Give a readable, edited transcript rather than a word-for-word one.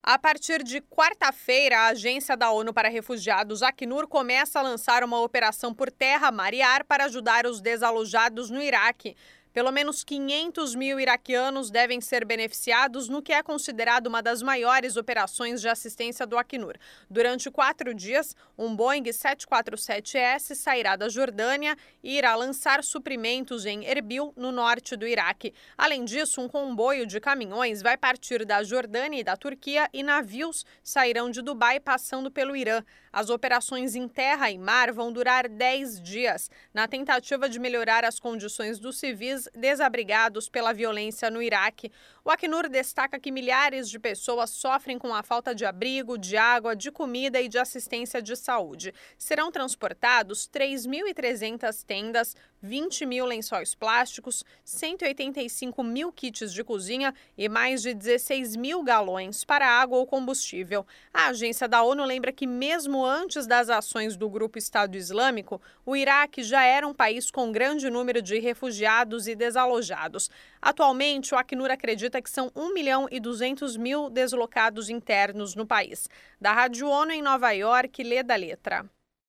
A partir de quarta-feira, a Agência da ONU para Refugiados, Acnur, começa a lançar uma operação por terra, mar e ar para ajudar os desalojados no Iraque. Pelo menos 500 mil iraquianos devem ser beneficiados no que é considerado uma das maiores operações de assistência do Acnur. Durante 4 dias, um Boeing 747S sairá da Jordânia e irá lançar suprimentos em Erbil, no norte do Iraque. Além disso, um comboio de caminhões vai partir da Jordânia e da Turquia e navios sairão de Dubai passando pelo Irã. As operações em terra e mar vão durar 10 dias, na tentativa de melhorar as condições dos civis desabrigados pela violência no Iraque. O Acnur destaca que milhares de pessoas sofrem com a falta de abrigo, de água, de comida e de assistência de saúde. Serão transportados 3.300 tendas, 20 mil lençóis plásticos, 185 mil kits de cozinha e mais de 16 mil galões para água ou combustível. A agência da ONU lembra que mesmo antes das ações do grupo Estado Islâmico, o Iraque já era um país com grande número de refugiados e desalojados. Atualmente, o Acnur acredita que são 1.200.000 deslocados internos no país. Da Rádio ONU em Nova York, Leda Letra.